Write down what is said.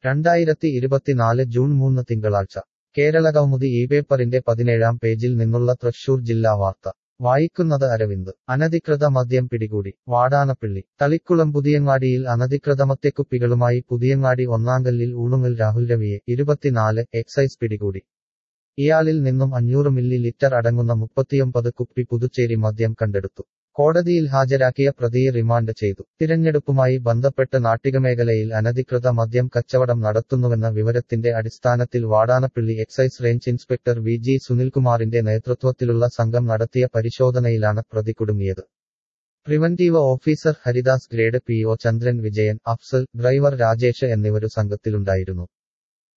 2024 June 3 തിങ്കളാഴ്ച കേരളകൗമുദി പേപ്പറിന്റെ 17-ാം പേജിൽ നിന്നുള്ള തൃശൂർ ജില്ലാ വാർത്ത വായിക്കുന്നത് അരവിന്ദ് അനധികൃത മദ്യം പിടികൂടി വാടാനപ്പള്ളി തളിക്കുളം പുതിയങ്ങാടിയിൽ അനധികൃത മദ്യക്കുപ്പികളുമായി പുതിയങ്ങാടി ഒന്നാങ്കല്ലിൽ ഊണുങ്ങൽ രാഹുൽ രവിയെ 24 എക്സൈസ് പിടികൂടി ഇയാളിൽ നിന്നും 500 മില്ലി ലിറ്റർ അടങ്ങുന്ന 39 കുപ്പി പുതുച്ചേരി മദ്യം കണ്ടെടുത്തു കോടതിയിൽ ഹാജരാക്കിയ പ്രതിയെ റിമാൻഡ് ചെയ്തു തിരഞ്ഞെടുപ്പുമായി ബന്ധപ്പെട്ട് നാട്ടികമേഖലയിൽ അനധികൃത മദ്യം കച്ചവടം നടത്തുന്നുവെന്ന വിവരത്തിന്റെ അടിസ്ഥാനത്തിൽ Vadanappally excise range inspector V സുനിൽകുമാറിന്റെ നേതൃത്വത്തിലുള്ള സംഘം നടത്തിയ പരിശോധനയിലാണ് പ്രതി കുടുങ്ങിയത് preventive officer Haridas grade PO Chandran Vijayan Afsal driver Rajesh എന്നിവരു സംഘത്തിലുണ്ടായിരുന്നു